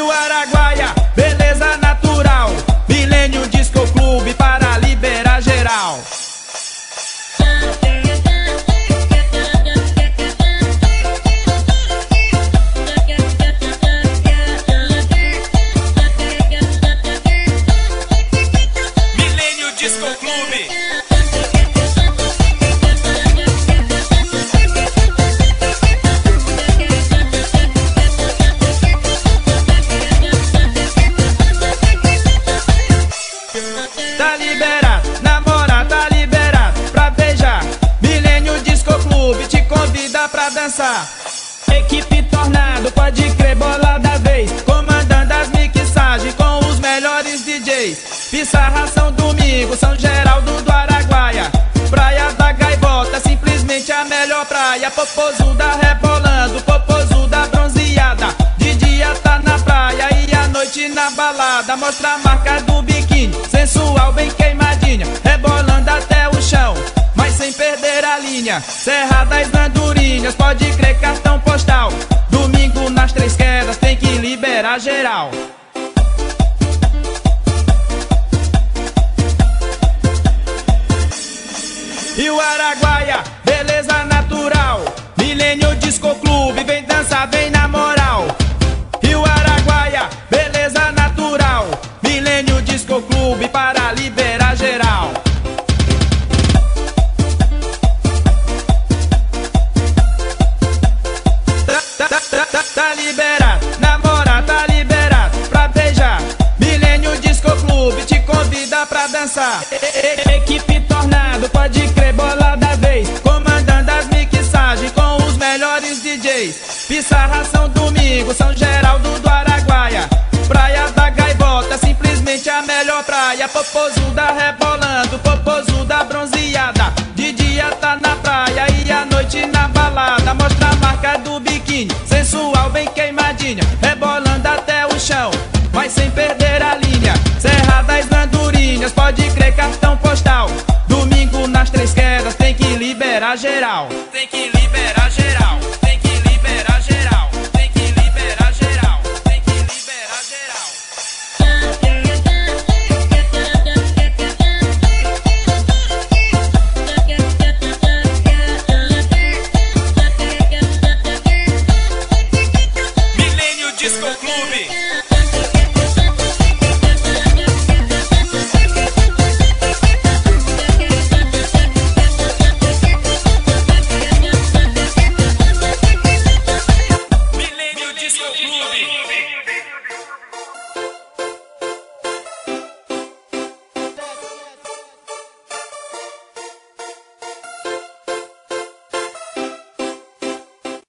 o Araguaia, beleza natural. Milênio Disco Clube para liberar geral. Milênio Disco Clube. Tá liberado, namorar tá liberado pra beijar. Milênio Disco Clube te convida pra dançar. Equipe Tornado, pode crer, bola da vez. Comandando as mixagens com os melhores DJs. Pissarra São Domingo, São Geraldo do Araguaia. Praia da Gaivota, simplesmente a melhor praia. Popozuda rebolando, popozuda bronzeada. De dia tá na praia e à noite na balada. Mostra a marca do biquíni, sensual, bem queimadinha, rebolando até o chão, mas sem perder a linha. Serra das Andorinhas, pode crer, cartão postal. Domingo nas Três Quedas, tem que liberar geral. E o Araguaia, beleza natural. Milênio Disco Clube, vem dançar, vem na moral. E o Araguaia, beleza natural. Milênio Disco Clube para liberar geral. Tá liberado, namorar tá liberado pra beijar. Milênio Disco Clube te convida pra dançar. Equipe Tornado, pode crer, bola da vez. Comandando as mixagens com os melhores DJs. Pissarra São Domingo, São Geraldo do Araguaia. Praia da Gaivota, simplesmente a melhor praia. Popozuda rebolando, popozuda bronzeada. De dia tá na praia e à noite na balada. Mostra a marca do biquíni, sensual, bem queimadinha, rebolando até o chão, mas sem perder a linha. Serra das Andorinhas, pode crer, cartão postal. Domingo nas Três Quedas, tem que liberar geral. Tem que